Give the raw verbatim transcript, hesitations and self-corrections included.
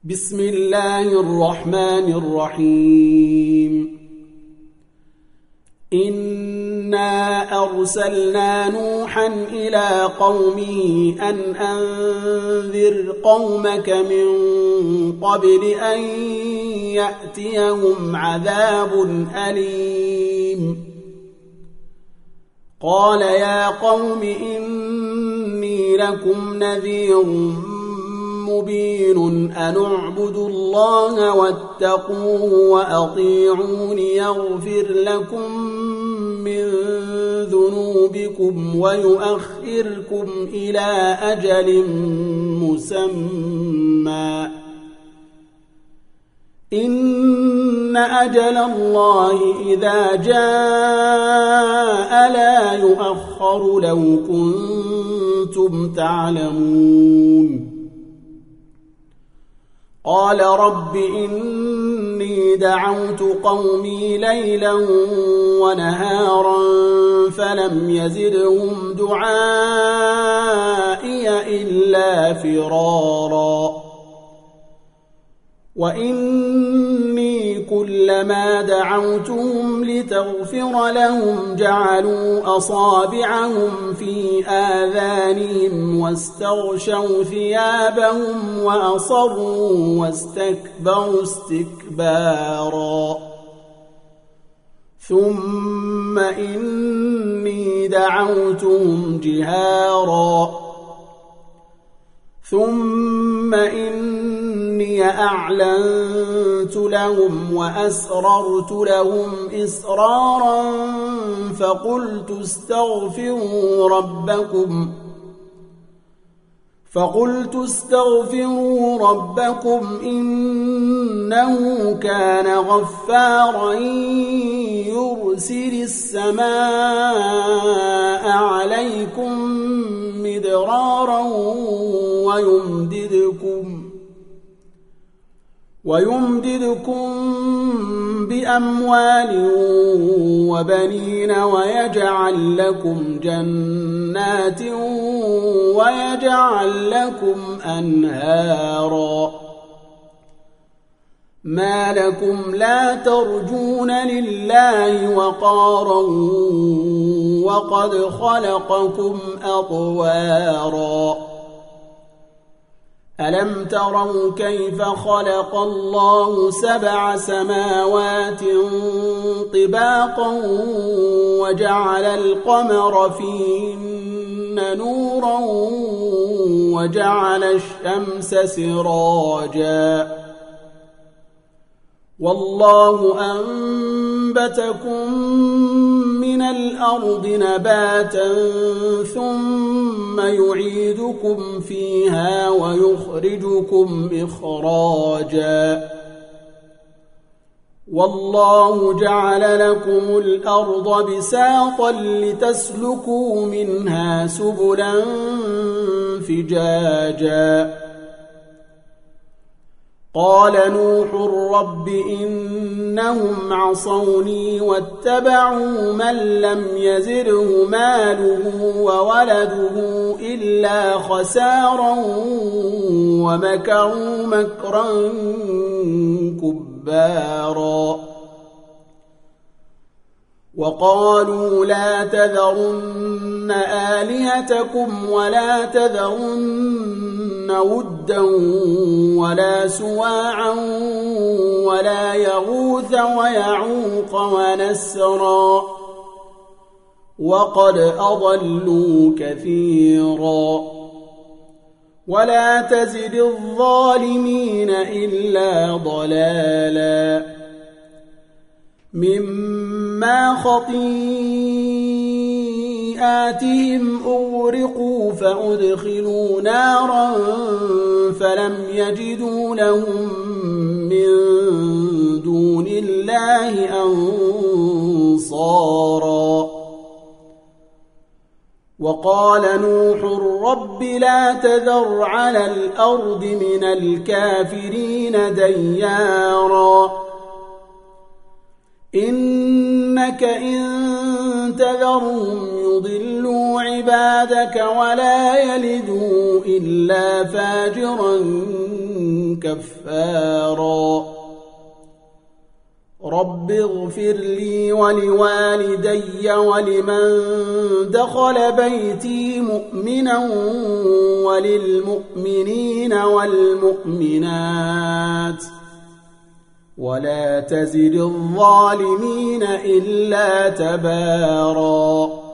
بسم الله الرحمن الرحيم إنا أرسلنا نوحا إلى قومه أن أنذر قومك من قبل أن يأتيهم عذاب أليم قال يا قوم إني لكم نذير مبين أن اعبدوا الله واتقوه وأطيعون يغفر لكم من ذنوبكم ويؤخركم إلى أجل مسمى إن أجل الله إذا جاء لا يؤخر لو كنتم تعلمون قال رب إني دعوت قومي ليلا ونهارا فلم يزدهم دعائي إلا فرارا وإني كلما دعوتهم لتغفر لهم جعلوا أصابعهم في آذانهم واستغشوا ثيابهم وأصروا واستكبروا استكبارا ثم إني دعوتهم جهارا ثم إني أعلنت لهم وأسررت لهم إسرارا فقلت استغفروا ربكم فقلت استغفروا ربكم إنه كان غفارا يرسل السماء عليكم مدرارا ويمددكم ويمددكم بأموال وبنين ويجعل لكم جنات ويجعل لكم أنهارا ما لكم لا ترجون لله وقارا وقد خلقكم أطوارا ألم تروا كيف خلق الله سبع سماوات طباقا وجعل القمر فيهن نورا وجعل الشمس سراجا والله أنبتكم من الأرض نباتا ثم يعيدكم فيها ويخرجكم إخراجا والله جعل لكم الأرض بساطا لتسلكوا منها سبلا فجاجا قال نوح رب إنهم عصوني واتبعوا من لم يزره ماله وولده إلا خسارا ومكروا مكرا كبارا وقالوا لا تذرن آلهتكم ولا تذرن ودا ولا سواعا ولا يغوث ويعوق ونسرا وقد أضلوا كثيرا ولا تزد الظالمين إلا ضلالا مما خطيئاتهم أغرقوا فأدخلوا نارا فلم يجدوا لهم من دون الله أنصارا وقال نوح رب لا تذر على الأرض من الكافرين ديارا إنك إن تذرهم يضلوا عبادك ولا يلدوا إلا فاجرا كفارا رب اغفر لي ولوالدي ولمن دخل بيتي مؤمنا وللمؤمنين والمؤمنات ولا تزد الظالمين إلا تبارا